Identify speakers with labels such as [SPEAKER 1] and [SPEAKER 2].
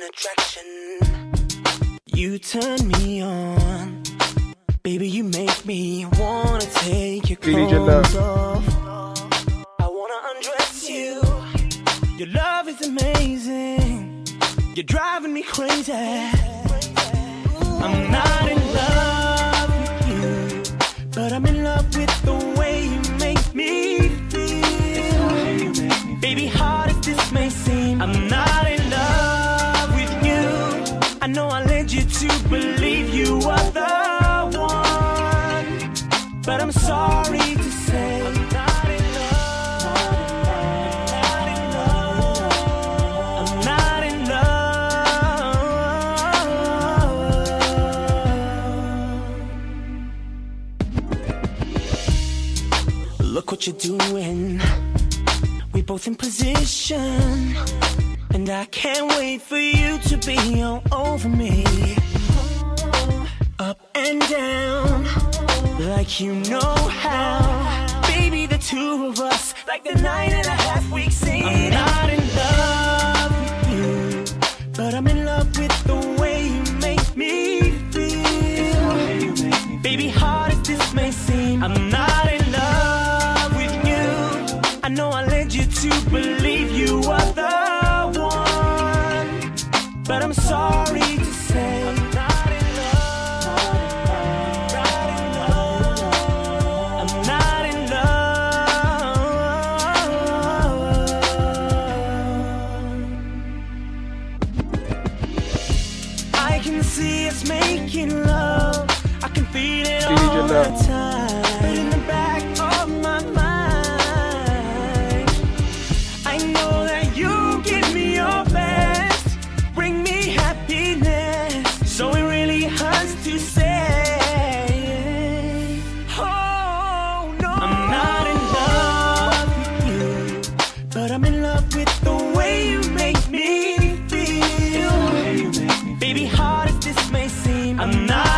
[SPEAKER 1] an attraction. You turn me on, baby. You make me wanna take your clothes off. I wanna undress you. Your love is amazing. You're driving me crazy. I'm not in love with you, but I'm in love with the way you make me feel. Baby, hard as this may seem, I'm not in love with you. I know I led you to believe you are the one, but I'm sorry to say I'm not in love. I'm not in love. Look what you're doing. We both in position, and I can't wait for you to be all over me. Up and down, like you know how. Baby, the two of us, like the 9.5 week scene. I'm not in love with you, but I'm in love with the way you make me feel. Baby, hard as this may seem, I'm not in love with you. I know I led you to believe you are the one, but I'm sorry to say I'm not in love. I'm not in love. I can see us making love. I can feel it all the time. But in the back of my mind, I know that you give me your best, bring me happiness. So it really hurts to say, oh no, I'm not in love with you, but I'm in love with the way you make me feel. Baby, hard as this may seem, I'm not